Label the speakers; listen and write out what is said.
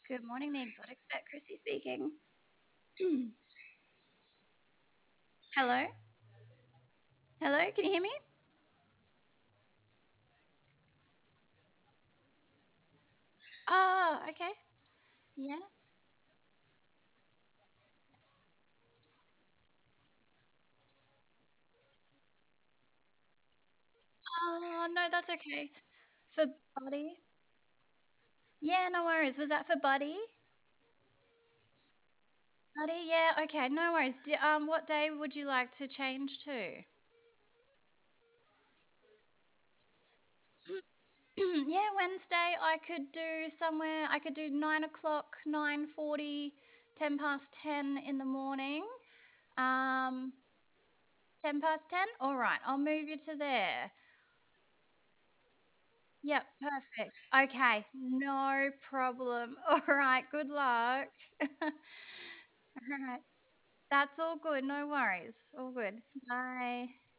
Speaker 1: Good morning, the exotic vet, Chrissy speaking. Hello? Hello, can you hear me? Oh, okay. Yeah. Oh, no, that's okay. For Buddy? Yeah, no worries. Was that for Buddy? Buddy, yeah, okay, no worries. What day would you like to change to? Yeah, Wednesday I could do somewhere, I could do 9 o'clock, 9:40, 10 past 10 in the morning. 10 past 10? All right, I'll move you to there. Yep, perfect. Okay, no problem. All right, good luck. All right, that's all good. No worries. All good. Bye.